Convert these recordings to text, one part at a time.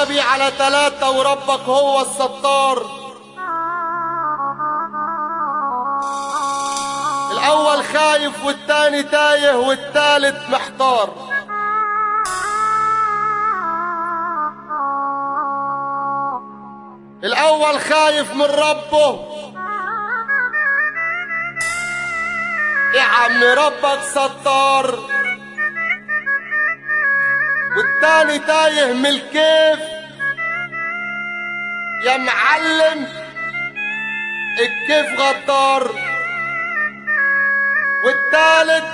النبي على 3 وربك هو الستار. الأول خايف والتاني تايه والتالت محتار. الأول خايف من ربه، يا عم ربك ستار. والتاني تايه من الكيف، يا معلم الكيف غدار. والتالت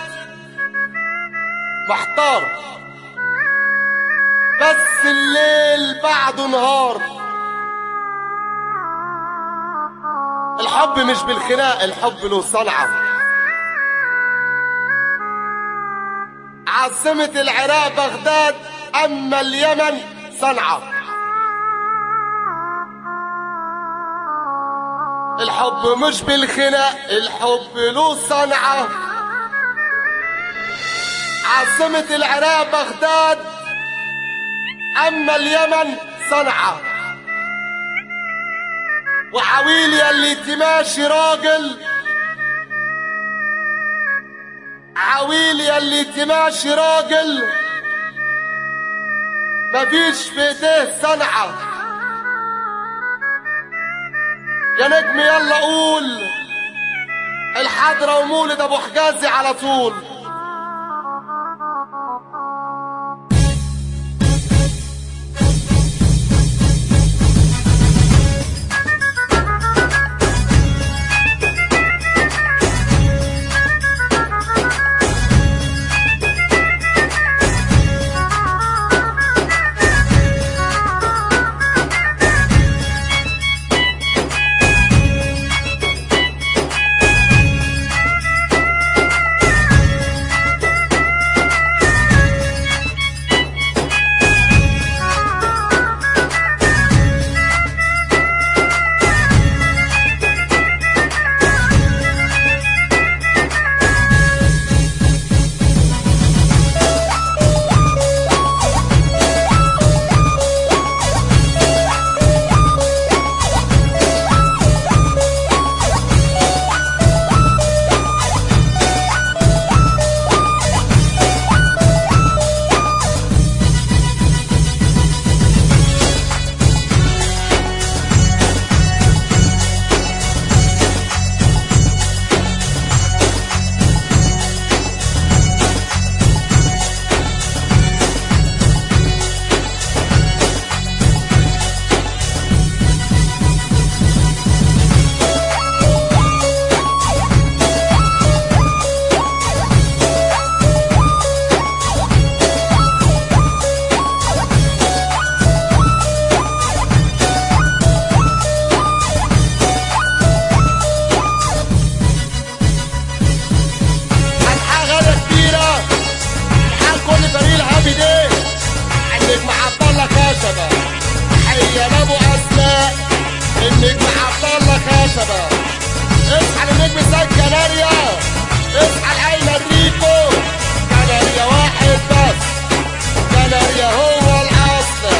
محتار، بس الليل بعده نهار. الحب مش بالخناق، الحب له صنعة. عاصمة العراق بغداد، أما اليمن صنعاء. الحب مش بالخناق، الحب له صنعة. عاصمة العراق بغداد، أما اليمن صنعاء. وعويل ياللي تماشي راجل، عويل ياللي تماشي راجل، مفيش في ايديه صنعة. يا نجم يلا قول الحضرة ومولد ابو حجازي على طول. حيا لابو اسماء النجم عبد الله خشبه. اصحى للنجم زي كناريا، اصحى لايمن ريكو. كناريا واحد بس، كناريا هو الاصل.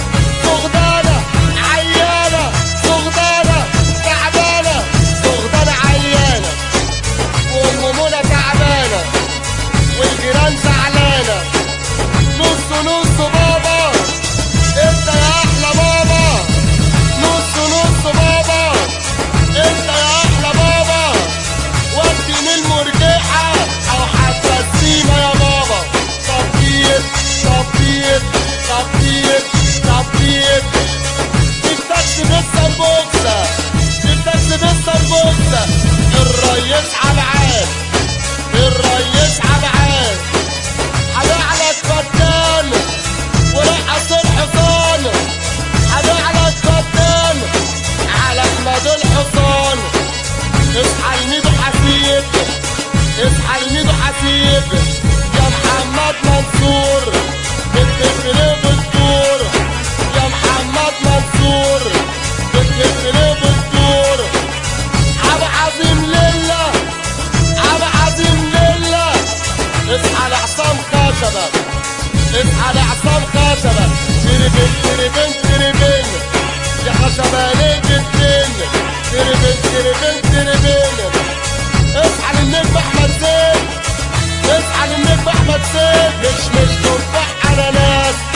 سغدانه عيانه، سغدانه تعبانه، سغدانه عيانه، وام منى تعبانه، والجيران زعلانه. نص نص بابا انت يا احلى بابا، نص نص بابا انت يا احلى بابا. ودي من المرجحه او حتى السيما يا بابا. طبيب طبيب طبيب طبيب، التاكسي بالسمبوكسه، التاكسي بالسمبوكسه. الريس عبعان، الريس عبعان. هنعلك فتان ورقص الحصان، هنعلك فتان على احمد الحصان. اصحى لميدو حسيب، اصحى لميدو حسيب. يا محمد منصور بتفرق بالدور، يا محمد منصور بتفرق بالدور. عبد عظيم لله، عبد عظيم لله. اصحى لعصام خشبه، اصحى لعصام خشبه. تربن تربن شباليك الدنيا تربن تربن تربن. اصحى للنجم احمد زين، اصحى للنجم احمد زين. مش تفاح اناناس